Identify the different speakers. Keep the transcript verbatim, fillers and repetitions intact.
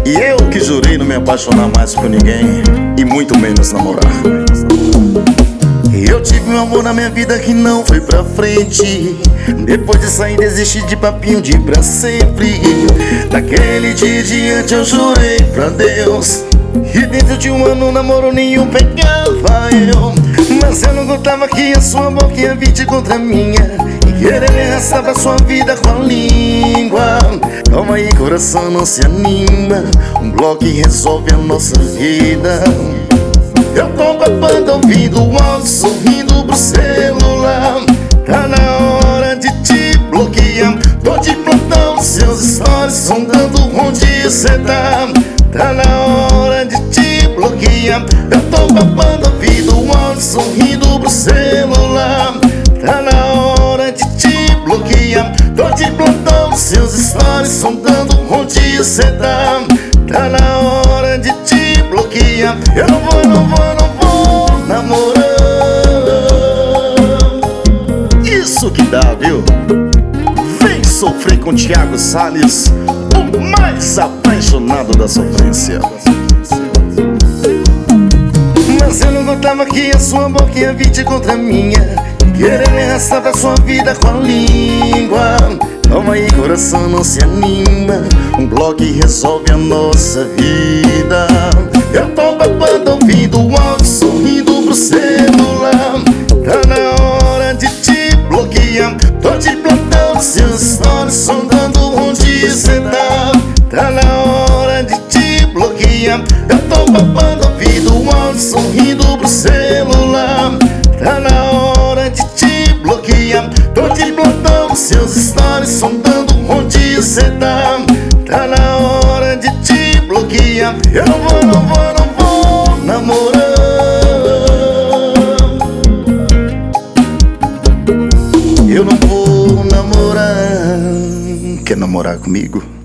Speaker 1: E eu que jurei não me apaixonar mais por ninguém, e muito menos namorar. Eu tive um amor na minha vida que não foi pra frente. Depois de sair desisti de papinho de pra sempre. Daquele dia em diante eu jurei pra Deus, e dentro de um ano namoro nenhum pegava eu. Mas eu não contava que a sua boca ia vir contra a minha, e querer me arrastar pra sua vida com a língua. Calma aí, coração, não se anima, um bloco resolve a nossa vida. Eu tô babando, ouvindo o áudio, sorrindo pro celular. Tá na hora de te bloquear. Tô de plantão, seus stories sondando onde cê tá. Tá na hora de te bloquear. Eu tô babando, ouvindo o áudio, sorrindo pro celular. Tá na hora de te bloquear. Tô de plantão, seus stories sondando onde cê tá. Tá na hora de te bloquear. Eu não vou, não vou, não vou namorar. Isso que dá, viu? Vem sofrer com Thiago Salles, o mais apaixonado da sofrência. Mas eu não contava que a sua boca ia vir contra a minha, querer me arrastar pra sua vida com a língua. Calma aí, coração, não se anima, um bloco resolve a nossa vida. Eu tô babando, ouvindo o áudio, sorrindo pro celular. Tá na hora de te bloquear. Tô de plantão, seus stories sondando onde cê tá. Tá na hora de te bloquear. Eu tô babando, ouvindo o áudio, sorrindo pro celular. Tá na hora de te bloquear. Tô de plantão, seus stories sondando onde cê tá. Tá na hora de te bloquear. Eu não vou, não vou, não vou namorar. Eu não vou namorar. Quer namorar comigo?